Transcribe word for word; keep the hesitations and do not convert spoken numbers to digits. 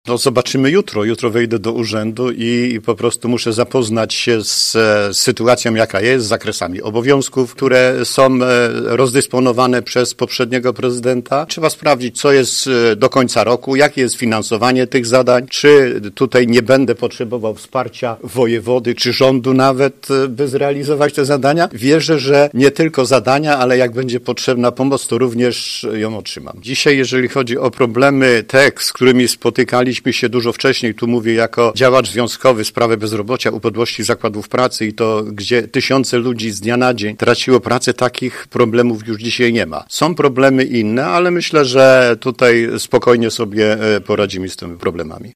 No zobaczymy jutro. Jutro wejdę do urzędu i, i po prostu muszę zapoznać się z e, sytuacją, jaka jest, z zakresami obowiązków, które są e, rozdysponowane przez poprzedniego prezydenta. Trzeba sprawdzić, co jest e, do końca roku, jakie jest finansowanie tych zadań, czy tutaj nie będę potrzebował wsparcia wojewody, czy rządu nawet, e, by zrealizować te zadania. Wierzę, że nie tylko zadania, ale jak będzie potrzebna pomoc, to również ją otrzymam. Dzisiaj, jeżeli chodzi o problemy te, z którymi spotykaliśmy się dużo wcześniej, tu mówię jako działacz związkowy, sprawę bezrobocia, upadłości zakładów pracy i to, gdzie tysiące ludzi z dnia na dzień traciło pracę, takich problemów już dzisiaj nie ma. Są problemy inne, ale myślę, że tutaj spokojnie sobie poradzimy z tymi problemami.